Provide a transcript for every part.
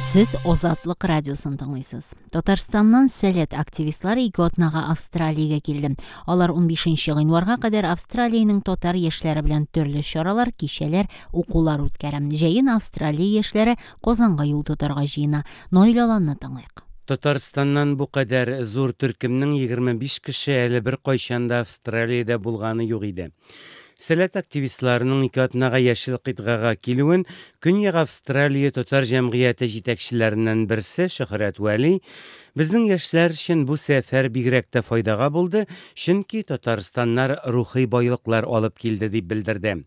Siz Озатлык радиосын тыңлыйсыз. Татарстаннан сәләт активистлары 2 атнага Австралиягә килде. Алар 15 гыйнварга кадәр Австралиянең татар яшьләре белән төрле чаралар, кичәләр, укулар үткәрә. Җәен Австралия яшьләре Казанга юл тотарга җыена. Нойлаланны тыңлыйк. Татарстаннан бу кадәр зур төркемнең 25 кеше әле бер кайчанда Австралиядә булганы юк иде. Сәләт активистларының 2 атнага яшел кыйтгага килүен Көньяк Австралия татар җәмгыяте җитәкчеләреннән берсе Шөһрәт Вәли безнең яшьләр өчен бу сәфәр бигрәк тә файдага булды, чөнки Татарстаннар рухи байлыклар алып килде дип белдерде.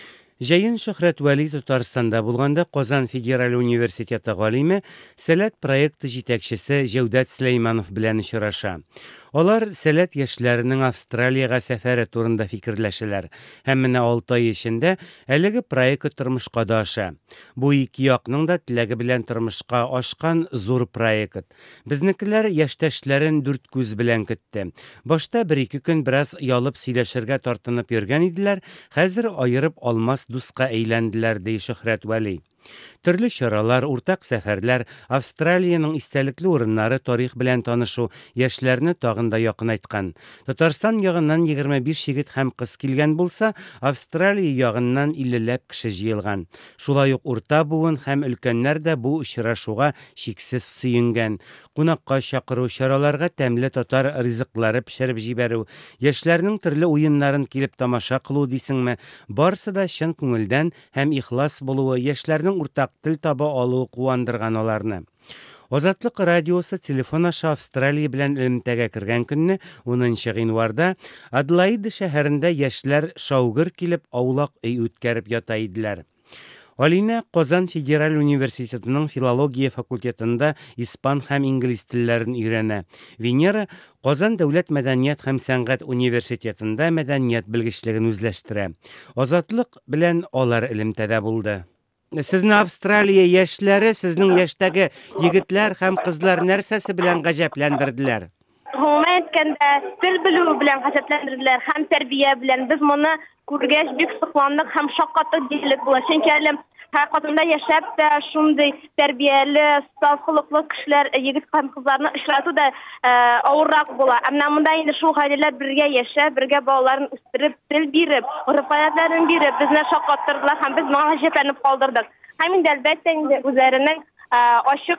Җәен Шөһрәт Вәли Татарстанда булганда Казан Федераль университеты галиме сәләт проекты җитәкчесе Җәүдәт Сөләйманов белән очраша. Алар сәләт яшьләренең Австралиягә сәфәре турында фикерләшәләр. Һәм менә 6 ай эчендә әлеге проект тормышка да аша. Бу ике якның да теләге белән тормышка ашкан зур проект. Безнекеләр яшьтәшләрен дүрт күз белән көтте. Башта 1-2 көн бераз ялып сөйләшергә тартынып йөргән иделәр, хәзер аерып алмас дуска әйләнделәр ди Шөһрәт Вәли. Төрле чаралар, уртак сәфәрләр, Австралиянең истәлекле урыннары, тарих белән танышу яшьләрне тагын да якынайткан. Татарстан ягыннан 25 егет һәм кыз килгән булса, Австралия ягыннан 50ләп кеше җыелган. Шулай ук урта буын һәм өлкәннәр дә бу очрашуга чиксез сөенгән. Кунакка чакыру, чараларга тәмле татар ризыклары пешереп җибәрү, яшьләрнең төрле уеннарын килеп тамаша кылу дисеңме, барысы да чын күңелдән һәм ихлас булуы, яшьләрнең уртак тел таба алуы куандырган аларны. Озатлык радиосы телефон аша Австралия белән элемтәгә кергән көнне 10 гыйнварда Адлайд шәһәрендә яшьләр шаугыр килеп аулак өй үткәреп ята иделәр. Алина Казан Федераль университетының филология факультетында испан һәм инглиз телләрен өйрәнә. Венера Казан дәүләт мәдәният һәм сәнгать университетында мәдәният белгечлеген үзләштерә. Озатлык белән алар элемтәдә булды. Сезне Австралия яшьләре, сезнең яшьтәге егетләр һәм кызлар нәрсәсе белән гаҗәпләндерделәр? Гомумән әйткәндә, тел белү белән гаҗәпләндерделәр һәм тәрбия белән. Без моны күргәч бик сокландык һәм шаккатык дилек була. Чөнки әле Катында яшәп тә шундый тәрбияле, саф холыклы кешеләр, егет һәм кызларны очрату да авыррак була. Әмма монда инде шул гаиләләр бергә яшәп, бергә балаларын үстереп, тел биреп, гореф-гадәтләрен биреп, безне шаккаттырдылар һәм без моңа гаҗәпләнеп калдырдык. Һәм инде әлбәттә инде үзләренең ачык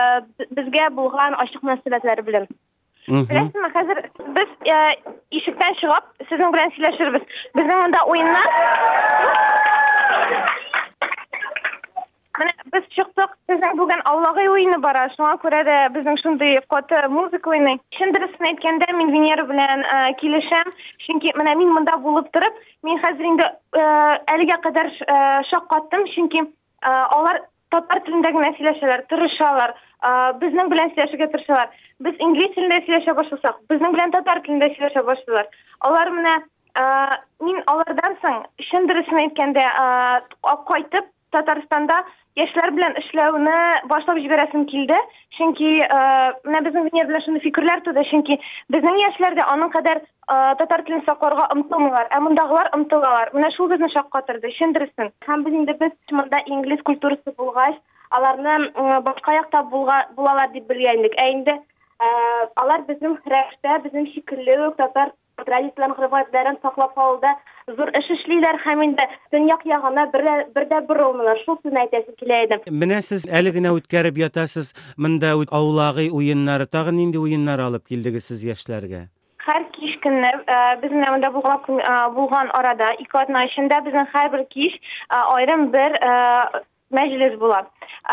безгә булган ачык мөнәсәбәтләре белән. Беләсезме, хәзер без ишектән чыгып, сезнең белән сөйләшербез. Безнең монда уеннар. Менә без чыктык, безнең бүген аулагы уены бара. Шуңа күрә дә безнең шундый каты музыка уйный. Чын дөресен әйткәндә, мин Венера белән килешәм, чөнки менә мин монда булып торып, мин хәзер инде әлегә кадәр шаккаттым, чөнки алар татар телендә генә сөйләшәләр, тырышалар. Безнең белән сөйләшергә тырышалар. Без инглиз телендә сөйләшә башласак, безнең белән татар телендә сөйләшә башлыйлар. Алар менә мин алардан соң чын дөресен әйткәндә кайтып Татарстанда яшьләр белән эшләүне башлап җибәрәсем килде. Чөнки менә безнең Венера белән шундый фикерләр туды, чөнки безнең яшьләр дә аның кадәр татар телен сакларга омтылмыйлар, ә мондагылар омтылалар. Менә шул безне шаккатырды, чын дөресен. Һәм без инде монда инглиз культурасы булгач, аларны башка якта булалар дип белгән идек. Ә инде алар безнең рәвештә, безнең шикелле татар традицияләрен, гыйбадәтләрен саклап калуда зур эш эшлиләр һәм инде төньяк ягына бер борылмыйлар. Шул сүзне әйтәсе килә иде. Менә сез әле генә үткәреп ятасыз, монда аулагы уеннары, тагын нинди уеннар алып килдегез сез яшьләргә? Һәр кич көнне безнең монда булган арада 2 атна эчендә безнең һәрбер кич аерым бер мәҗлес була.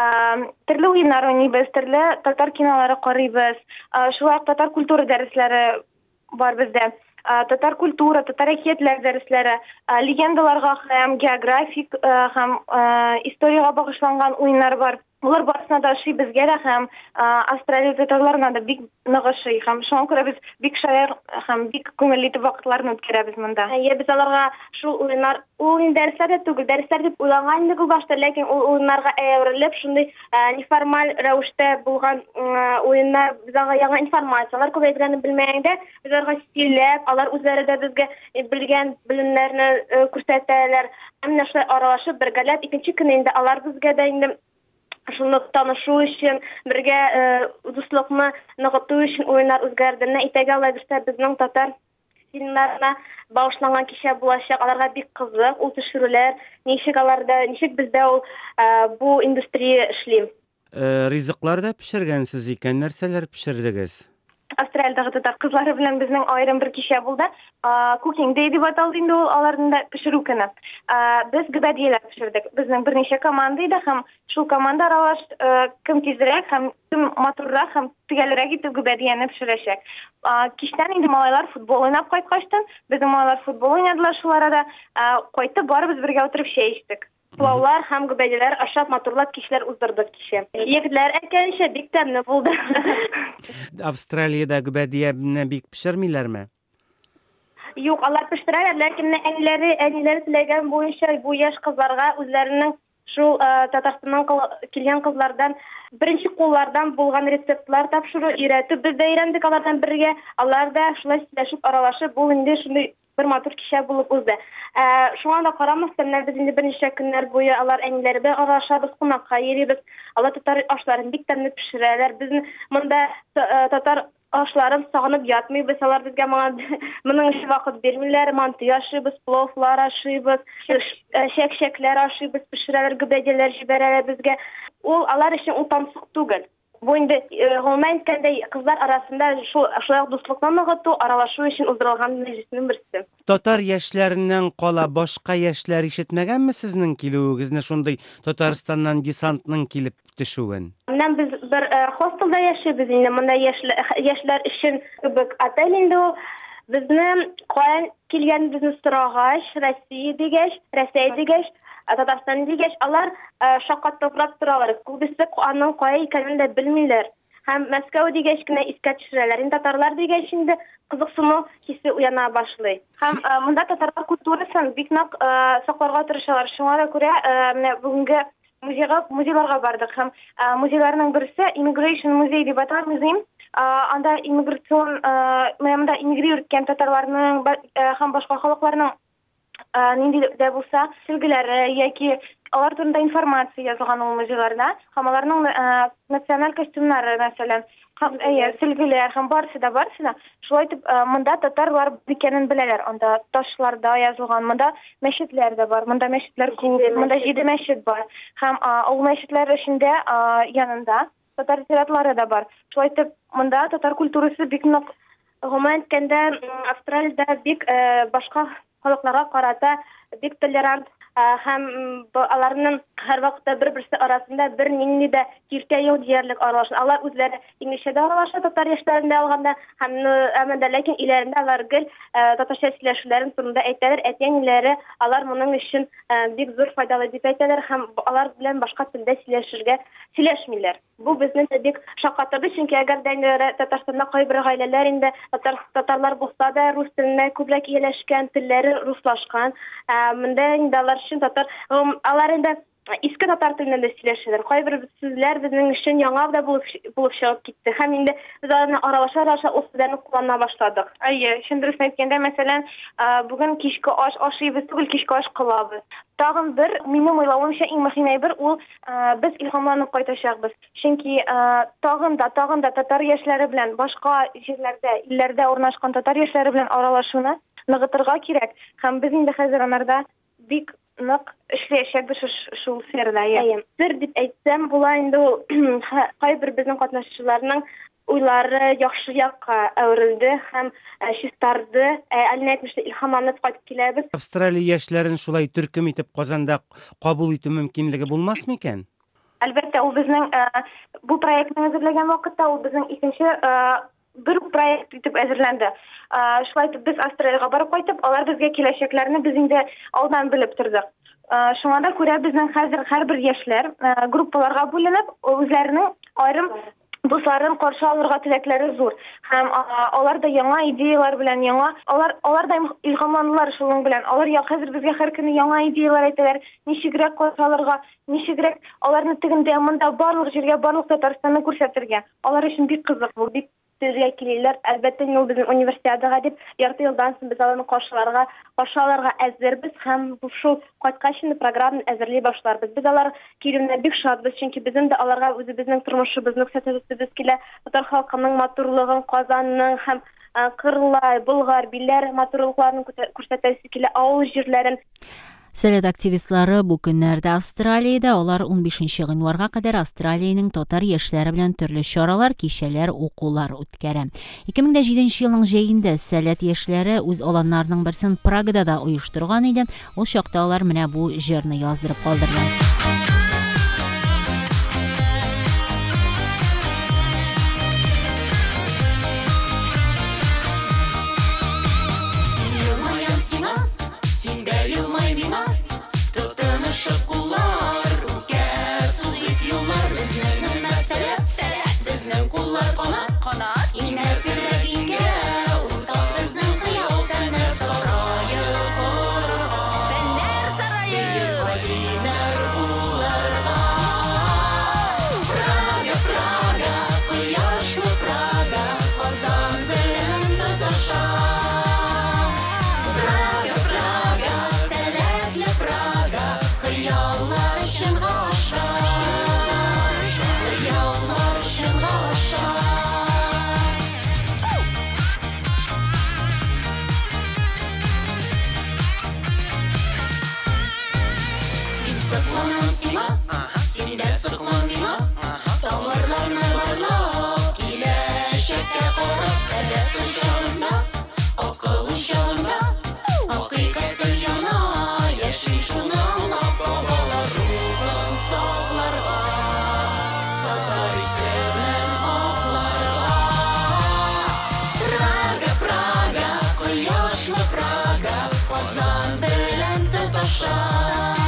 Төрле уеннар уйныйбыз, төрле татар кинолары карыйбыз. Шулай ук татар культура дәресләре бар бездә. Татар культура, татар әкиятләр дәресләре, легендаларга һәм географик һәм историягә багышланган уеннар бар. Булар барысына да ошый безгә дә һәм Австралия татарларына да бик нык ошый. Һәм шуңа күрә без бик шаяр һәм бик күңелле вакытларны үткәрәбез монда. Без аларга шул уеннар, уен дәресләр түгел, дәресләр дип уйлаган идек башта, ләкин ул уеннарга әверелеп, шундый неформаль рәвештә булган уеннар, безгә яңа информациялар күбәйгәнне белмәгәндә, без аларга сөйләп, алар үзләре дә безгә белгән белемнәрне күрсәтәләр. Һәм шулай аралашып бергәләп икенче көнне инде алар безгә дә инде шуны танышу өчен, бергә дуслыкны ныгыту өчен уеннар үзгәрдерне. Итәгә алай берсә безнең татар фильмнарына багышланган кичә булачак. Аларга бик кызык, ул төшерүләр, ничек бездә ул бу индустрия эшли. Ризыклар да пешергәнсез икән, нәрсәләр пешердегез? Австралиядагы татар кызлары белән безнең аерым бер кичә булды. Cooking Day дип аталды инде ул, аларның да пешерү көне. Без гөбәдиеләр пешердек. Безнең берничә команда иде һәм шул команда аралаш кем тизрәк һәм кем матуррак һәм төгәлрәк итеп гөбәдияне пешерәчәк. Кичтән инде малайлар футбол уйнап кайткачтан, безнең малайлар футбол уйнадылар, шул арада кайтып барыбыз бергә утырып чәй эчтек. Пулаулар һәм гөбәдиләр ашап матурлап кичләр уздырдык кичә. Егетләр әйткәнчә бик тәмле булды. Австралиядә гөбәдияне бик пешермиләрме? Юк, алар пешерәләр, ләкин әниләре теләгән буенча бу яшь кызларга үзләренең шул Татарстаннан килгән кызлардан беренче куллардан булган рецептлар тапшыру, өйрәтү. Без дә өйрәндек алардан бергә. Алар да шулай сөйләшеп аралашып, бу инде шундый bir матур кичә булып узды. Шуңа да карамастан, без инде берничә көннәр буе алар әниләре белән аралашабыз, кунакка йөрибез. Алар татар ашларын бик тәмле пешерәләр. Безнең монда татар ашларын сагынып ятмыйбыз. Алар безгә моның өчен вакыт бирмиләр. Манты ашыйбыз, пловлар ашыйбыз, шәкшәкләр ашыйбыз, пешерәләр, гөбәдиләр җибәрәләр безгә. Ул алар өчен утансык түгел. Бу инде гомумән әйткәндә кызлар арасында шулай дуслыкны ныгыту, аралашу өчен уздырылган мәҗлеснең берсе. Татар яшьләреннән кала башка яшьләр ишетмәгәнме сезнең килүегезне, шундый Татарстаннан десантның килеп төшүен? Менә без бер хостелда яшибез инде, монда яшьләр өчен кебек отель инде ул. Безнең каян килгәнебезне сорагач, Россия дигәч, Татарстан дигәч, алар шаккат топлап торалар. Күбесе аның кая икәнен дә белмиләр. Һәм Мәскәү дигәч кенә искә төшерәләр. Инде татарлар дигәч инде кызыксыну хисе уяна башлый. Һәм монда татарлар культурасын бик нык сакларга тырышалар. Шуңа да күрә менә бүгенге музейларга бардык. Һәм музейларның берсе Immigration музей дип аталган. Анда иммиграцион, монда иммигрирует иткән татарларның һәм башка халыкларның нинди дә булса сөлгеләре яки алар турында информация язылган ул музейларда. Һәм аларның националь костюмнары, мәсәлән, һәм сөлгеләр һәм барысы да. Шулай итеп, монда татарлар икәнен беләләр. Анда ташларда язылган, монда мәчетләр дә бар. Монда мәчетләр күп, монда 7 мәчет бар. Һәм ул мәчетләр эчендә янында татар театрлары да бар. Шулай итеп, монда татар культурасы бик нык гомумән әйткәндә Австралиядә бик башка халыкларга карата бик толерант һәм аларның һәр вакытта бер-берсе арасында бер нинди дә киртә юк диярлек аралаша. Алар үзләре инглизчә дә аралаша, татар яшьләрендә алганда, һәм ләкин иләрендә алар гел татарча сөйләшүләрен турында әйтәләр. Әтәниләре алар моның өчен бик зур файдалы дип әйтәләр һәм алар белән башка телдә сөйләшмиләр. Бу безне бик шаккатырды, чөнки әгәр дә Татарстанда кайбер гаиләләр инде татарлар булса да рус теленә күбрәк ияләшкән, телләре руслашкан. Монда инде алар өчен татар, алар инде иске татар телендә сөйләшәләр. Кайбер сүзләр безнең өчен яңа да булып чыгып китте. Һәм инде без аларны аралаша ул сүзләрне куллана башладык. Шундый әйткәндә, мәсәлән, бүген кичке аш ашыйбыз түгел, кичке аш кылабыз. Тагын бер, минем уйлавымча, иң мөһим әйбер ул без илһамланып кайтачакбыз. Чөнки тагын да татар яшьләре белән башка җирләрдә, илләрдә урнашкан татар яшьләре белән аралашуны ныгытырга кирәк. Һәм без инде хәзер анарда бик нык эшләячәкбез шул сферада. Сер дип әйтсәм була инде ул кайбер безнең катнашучыларның уйлары яхшы якка әверелде һәм чистарды. Әле әйтмеште, илһамланып кайтып киләбез. Австралия яшьләрен шулай төркем итеп Казанда кабул итү мөмкинлеге булмасмы икән? Әлбәттә, ул безнең бу проектны әзерләгән вакытта ул безнең икенче бер проект итеп әзерләнде. Шулай итеп без Австралиягә барып кайтып, алар безгә киләчәкләрне без инде алдан белеп тордык. Шуңа да күрә безнең хәзер һәрбер яшьләр группаларга бүленеп, үзләренең аерым дусларын каршы алырга теләкләре зур. Һәм алар да яңа идеялар белән алар да илһамланулар шуның белән. Алар хәзер безгә һәр көне яңа идеялар әйтәләр. Ничегрәк каршы алырга, ничегрәк аларны тегендә монда барлык җиргә, барлык Татарстанны күрсәтергә. Алар өчен бик кызык бу, бик үттерергә киләләр. Әлбәттә, ул безнең универсиадага дип ярты елдан соң без аларны каршыларга әзербез һәм шул кайткач инде программаны әзерли башларбыз. Без алар килүенә бик шатбыз, чөнки безнең дә аларга үзебезнең тормышыбызны күрсәтәбез килә. Татар халкының матурлыгын, Казанның һәм Кырлай, Болгар, Билләр матурлыкларын күрсәтәсе килә, авыл җирләрен. Сәләт активистлары бу көннәрдә Австралиядә, алар 15 гыйнварга кадәр Австралиянең татар яшьләре белән төрле чаралар, кичәләр, укулар үткәрә. 2007 елның җәендә Сәләт яшьләре үз аланнарының берсен Прагада да оештырган иде. Ул чакта алар менә бу җырны яздырып калдырган. Прага, Казан белән тоташа.